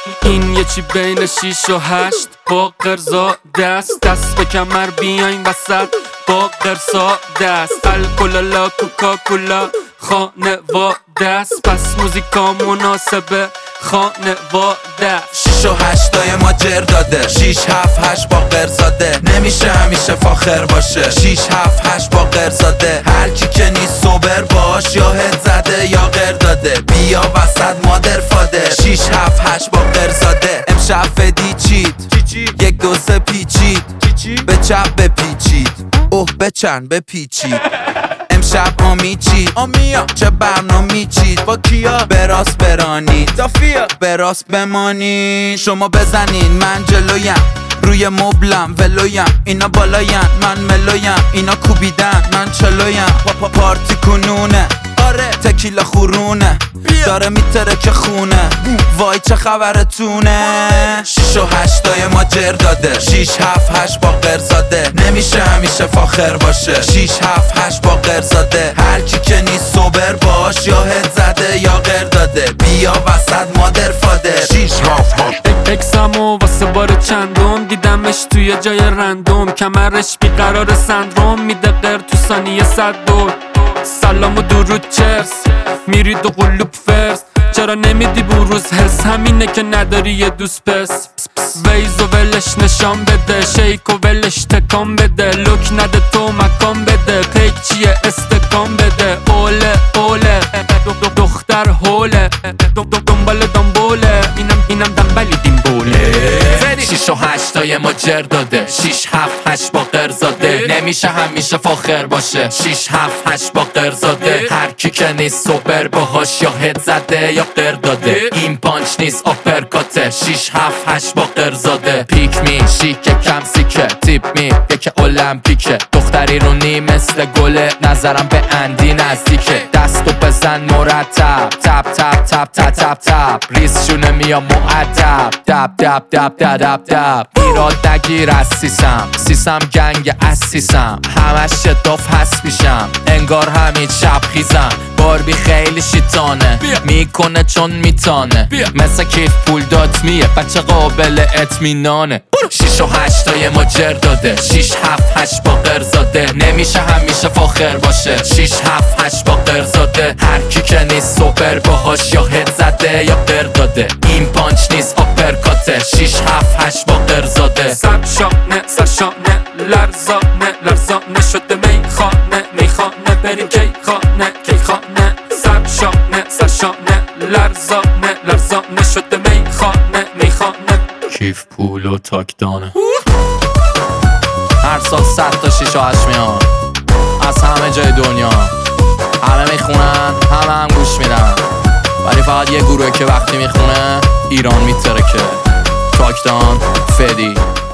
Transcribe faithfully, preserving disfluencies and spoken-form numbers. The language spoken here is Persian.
این یه چی بین شیش و هشت با قرزا دست دست به کمر بیاین وسط با قرصا دست الکلالا کوکاکولا خانواده است پس موزیکا مناسبه خانواده است. شیش و هشتای ما جر داده شیش هفت هشت با قرزاده نمیشه همیشه فاخر باشه شیش هفت هشت با قرزاده هر کی که نیست سوبر باش یا هد زده یا قر داده بیا وسط مادر فاده شیش هفت هشت با قرزاده امشب فدی چید یک دو سه پیچید به چپ بپیچید اوه بچن بپیچید امشب آمی چید آمیا چه برنامی چید با کیا براست برانید دافیا براست بمانید شما بزنین من جلویم روی مبلم ولویم اینا بالاین من ملویم اینا کوبیدن من چلویم پا پارتی کنونه آره تکیلا خورونه داره میتره که خونه وای چه خبرتونه شیش و هشتای ما جر داده شیش هفت هشت با قرزاده نمیشه همیشه فاخر باشه شیش هفت هشت با قرزاده هر کی که نیست سوبر باش یا هد زده یا قر داده بیا وسط مادر فاده شیش هفت هشت اکسامو واسه بار چندم دیدمش توی جای رندوم کمرش بیقرار سندروم میده قر تو ثانیه صد دور سلام و درود چرس میرید و قلوب فرس چرا نمیدی بروز حس همینه که نداری یه دوست پس ویز و ولش نشان بده شیک و ولش تکان بده لوک نده تو مکان بده پیک چیه استکان بده اوله اوله دختر هوله دنبال دنبوله اینم اینم دنبالی دنبوله شیش و هشتای ما جر داده شیش هفت هشت با قرزاده نمیشه همیشه فاخر باشه شیش هفت هشت با قرزاده هر کی که نیست سوبر باهاش یا هد زده یا قر داده این پانچ نیست آپرکاته شیش هفت هشت با قرزاده پیک می شیکه کم سیکه تیپ می که المپیکه دختری رو نی مثل گله نظرم به اندی نزدیکه دستو بزن مرتب تپ تپ تپ تپ تپ تپ ریز شونه میام معدب دب دب دب دب دب دب ایراد نگیر از سیسم سیسم گنگ اسیسم همش شداف هست میشم انگار همین شب خیزم باربی خیلی شیطانه میکنه چون میتانه مثل کیف پول دات میه بچه قابل اطمینانه شیش و هشتای ما جر داده شیش هفت هشت با قرزاده نمیشه همیشه فاخر باشه شیش هفت هشت با قرزاده هر کی که نیست سوبر باهاش یا هد زده یا قر داده این پانچ نیست آپرکاته شیش هفت هشت با قرزاده سرشانه سرشانه لرزانه لرزانه شده میخانه میخانه بریم کی خانه کی خانه سرشانه سرشانه لرزانه لرزانه شده میخانه میخانه کیف پول و تاکدانه هر سال صد تا شیش و هشت میان از همه جای دنیا همه میخونن همه هم گوش میدن ولی فقط یه گروه که وقتی میخونه ایران میترکه تاکدان فدی